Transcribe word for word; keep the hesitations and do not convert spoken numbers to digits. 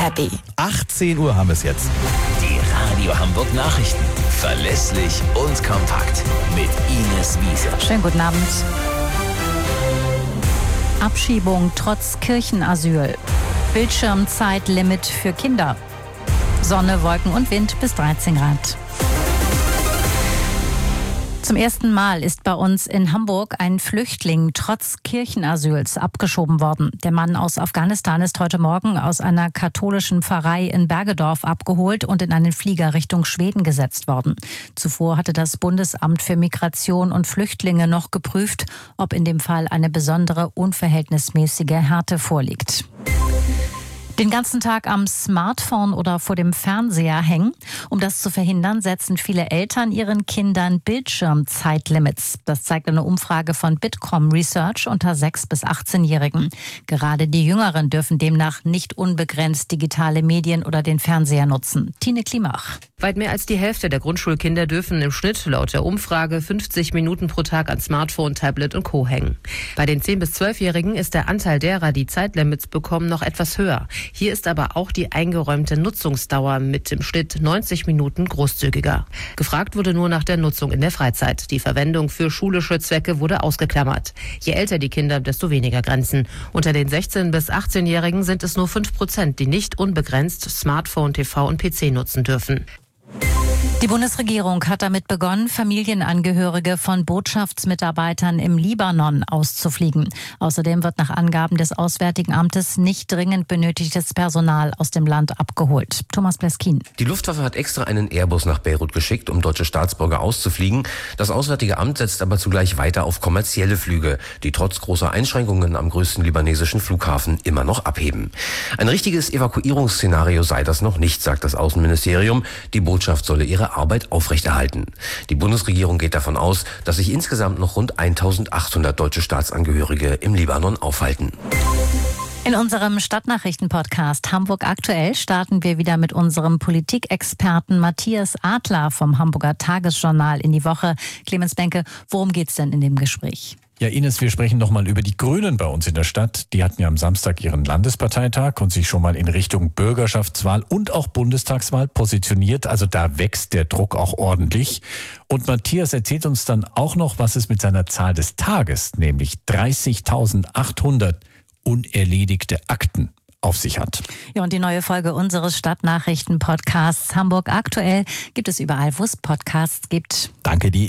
happy. achtzehn Uhr haben wir es jetzt. Die Radio Hamburg Nachrichten. Verlässlich und kompakt. Mit Ines Wiese. Schönen guten Abend. Abschiebung trotz Kirchenasyl. Bildschirmzeitlimit für Kinder. Sonne, Wolken und Wind bis dreizehn Grad. Zum ersten Mal ist bei uns in Hamburg ein Flüchtling trotz Kirchenasyls abgeschoben worden. Der Mann aus Afghanistan ist heute Morgen aus einer katholischen Pfarrei in Bergedorf abgeholt und in einen Flieger Richtung Schweden gesetzt worden. Zuvor hatte das Bundesamt für Migration und Flüchtlinge noch geprüft, ob in dem Fall eine besondere unverhältnismäßige Härte vorliegt. Den ganzen Tag am Smartphone oder vor dem Fernseher hängen. Um das zu verhindern, setzen viele Eltern ihren Kindern Bildschirmzeitlimits. Das zeigt eine Umfrage von Bitkom Research unter sechs- bis achtzehnjährigen. Gerade die Jüngeren dürfen demnach nicht unbegrenzt digitale Medien oder den Fernseher nutzen. Tine Klimach. Weit mehr als die Hälfte der Grundschulkinder dürfen im Schnitt laut der Umfrage fünfzig Minuten pro Tag an Smartphone, Tablet und Co. hängen. Bei den zehn- bis zwölfjährigen ist der Anteil derer, die Zeitlimits bekommen, noch etwas höher. Hier ist aber auch die eingeräumte Nutzungsdauer mit im Schnitt neunzig Minuten großzügiger. Gefragt wurde nur nach der Nutzung in der Freizeit. Die Verwendung für schulische Zwecke wurde ausgeklammert. Je älter die Kinder, desto weniger Grenzen. Unter den sechzehn- bis achtzehnjährigen sind es nur fünf Prozent, die nicht unbegrenzt Smartphone, T V und P C nutzen dürfen. Die Bundesregierung hat damit begonnen, Familienangehörige von Botschaftsmitarbeitern im Libanon auszufliegen. Außerdem wird nach Angaben des Auswärtigen Amtes nicht dringend benötigtes Personal aus dem Land abgeholt. Thomas Bleskin. Die Luftwaffe hat extra einen Airbus nach Beirut geschickt, um deutsche Staatsbürger auszufliegen. Das Auswärtige Amt setzt aber zugleich weiter auf kommerzielle Flüge, die trotz großer Einschränkungen am größten libanesischen Flughafen immer noch abheben. Ein richtiges Evakuierungsszenario sei das noch nicht, sagt das Außenministerium. Die Botschaft solle ihre Arbeit aufrechterhalten. Die Bundesregierung geht davon aus, dass sich insgesamt noch rund eintausendachthundert deutsche Staatsangehörige im Libanon aufhalten. In unserem Stadtnachrichten-Podcast Hamburg aktuell starten wir wieder mit unserem Politikexperten Matthias Adler vom Hamburger Tagesjournal in die Woche. Clemens Benke, worum geht's denn in dem Gespräch? Ja, Ines, wir sprechen nochmal über die Grünen bei uns in der Stadt. Die hatten ja am Samstag ihren Landesparteitag und sich schon mal in Richtung Bürgerschaftswahl und auch Bundestagswahl positioniert. Also da wächst der Druck auch ordentlich. Und Matthias erzählt uns dann auch noch, was es mit seiner Zahl des Tages, nämlich dreißigtausendachthundert unerledigte Akten, auf sich hat. Ja, und die neue Folge unseres Stadtnachrichten-Podcasts Hamburg aktuell gibt es überall, wo es Podcasts gibt. Danke dir.